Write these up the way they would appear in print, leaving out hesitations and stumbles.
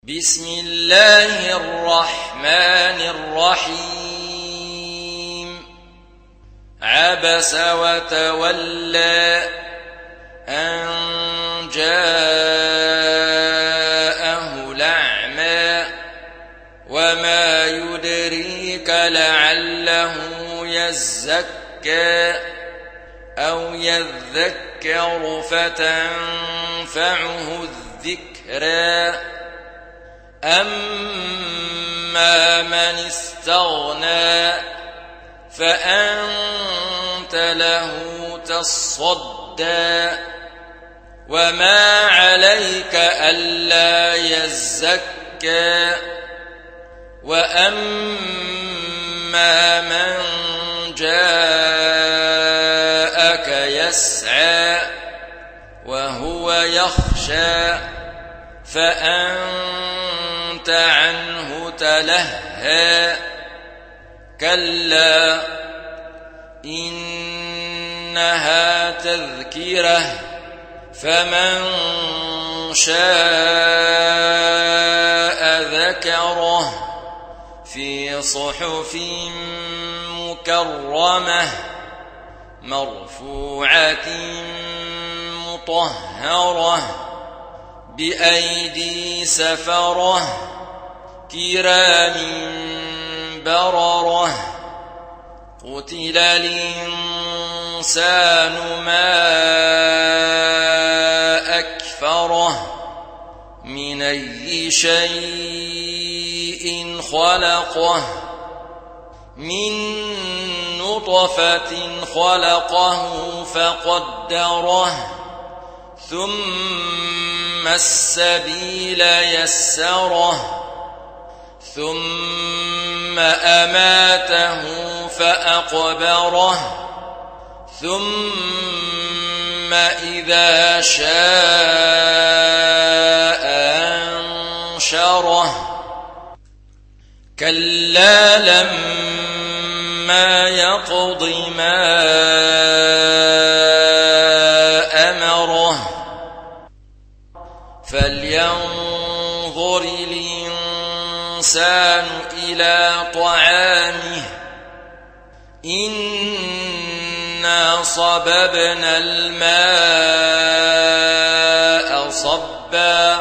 بسم الله الرحمن الرحيم عبس وتولى أن جاءه الأعمى وما يدريك لعله يزكى أو يذكر فتنفعه الذكرى أما من استغنى فأنت له تصدى وما عليك ألا يزكى وأما من جاءك يسعى وهو يخشى فأنت عنه تلهى كلا إنها تذكرة فمن شاء ذكره في صحف مكرمة مرفوعة مطهرة بأيدي سفرة كرام بررة قتل الإنسان ما أكفره من أي شيء خلقه من نطفة خلقه فقدره ثم السبيل يسره ثم أماته فأقبره ثم إذا شاء أنشره كلا لما يقض ما أمره فلينظر الإنسان إلى طعامه إنا صببنا الماء صبا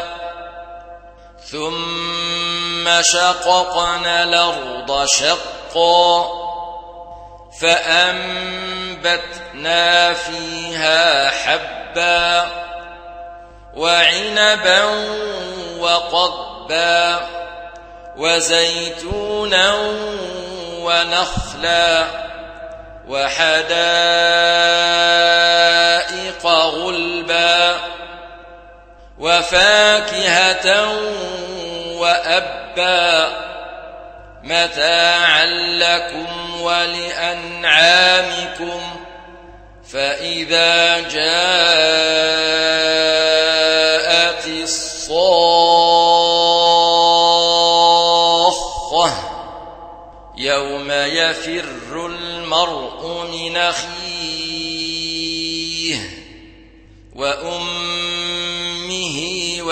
ثم شققنا الأرض شقا فأنبتنا فيها حبا وعنبا وقضبا وزيتونا ونخلا وحدائق غلبا وفاكهة وأبا متاعا لكم ولأنعامكم فإذا جاءت الصاخة يوم يفر المرء من أخيه وأمه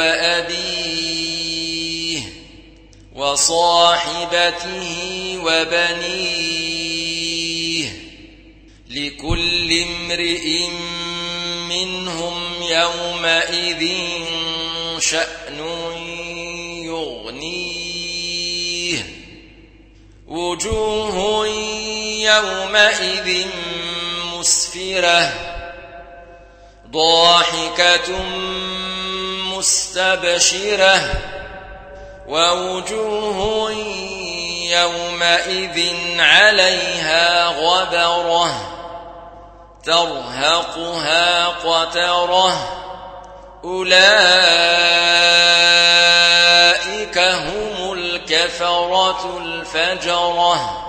وأبيه وصاحبته وبنيه لكل امرئ منهم يومئذ شأن يغنيه وجوه يومئذ مسفرة ضاحكة مستبشرة ووجوه يومئذ عليها غبرة ترهقها قترة أولئك هم الكفرة الفجرة